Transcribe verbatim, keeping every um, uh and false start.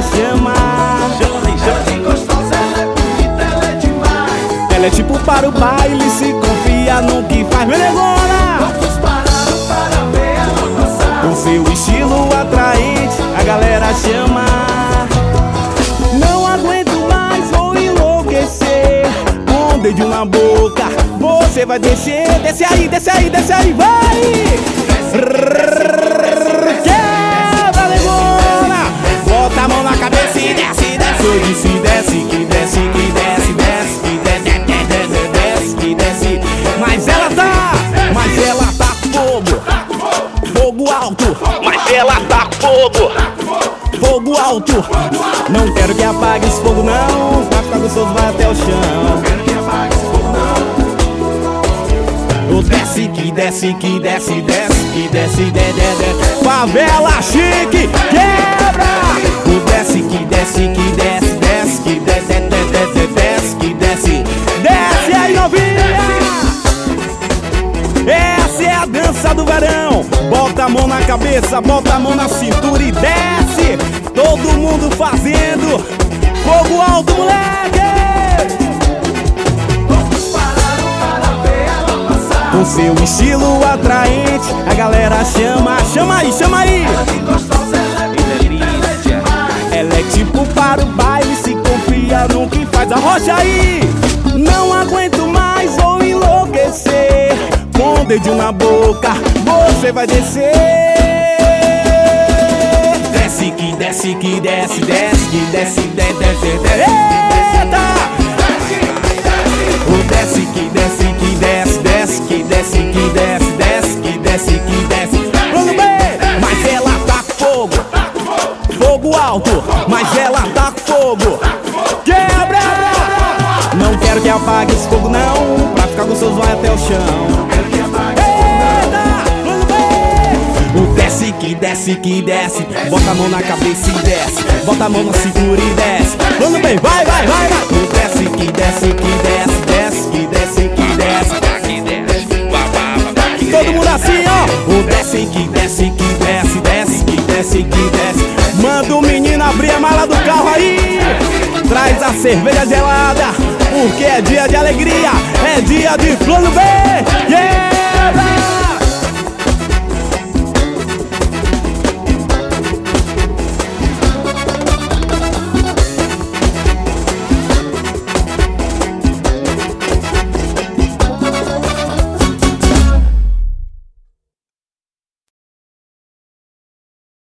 chama. Ela é tipo para o baile, se confia no que faz, menegona. Todos pararam para ver ela passar. O seu estilo atraente, a galera chama. Não aguento mais, vou enlouquecer. Com o dedo na boca, você vai descer. Desce aí, desce aí, desce aí, vai! Quebra, negona! Bota a mão na cabeça e desce, desce. Eu disse desce, que desce, que desce, desce, que desce, desce, desce, que desce. Mas ela tá, mas ela tá fogo, fogo alto. Mas ela tá fogo, fogo alto. Não quero que apague esse fogo não, pra ficar gostoso vai até o chão. O desce, que desce, que desce, desce, que desce, desce, desce. Favela chique, quebra! O desce, que desce, que desce, desce, que desce, desce, desce, que desce. Desce aí, novinha! Essa é a dança do verão. Bota a mão na cabeça, bota a mão na cintura e desce. Todo mundo fazendo fogo alto, moleque! Com seu estilo atraente, a galera chama. Chama aí, chama aí. Ela é tipo para o baile, se confia no que faz. Arrocha aí. Não aguento mais, vou enlouquecer. Com o dedinho na boca, você vai descer. Desce, que desce, que desce, desce, que desce, desce, desce, desce. Eita! O desce, que desce, que desce, desce, que desce, que desce, desce, que desce, que desce. Plano B, mas ela tá fogo, fogo alto, mas ela tá fogo. Quebra! Não quero que apague esse fogo não, pra ficar gostoso vai até o chão. Eita! Plano B! O desce, que desce, que desce, bota a mão na cabeça e desce, bota a mão na cintura e desce. Plano B, vai, vai, vai, vai. O desce, que desce, que desce, desce, que desce, que desce. Todo mundo assim, ó. O desce, que desce, que desce, desce, que desce, que desce. Manda o menino abrir a mala do carro aí. Traz a cerveja gelada, porque é dia de alegria, é dia de Plano B. Yeah!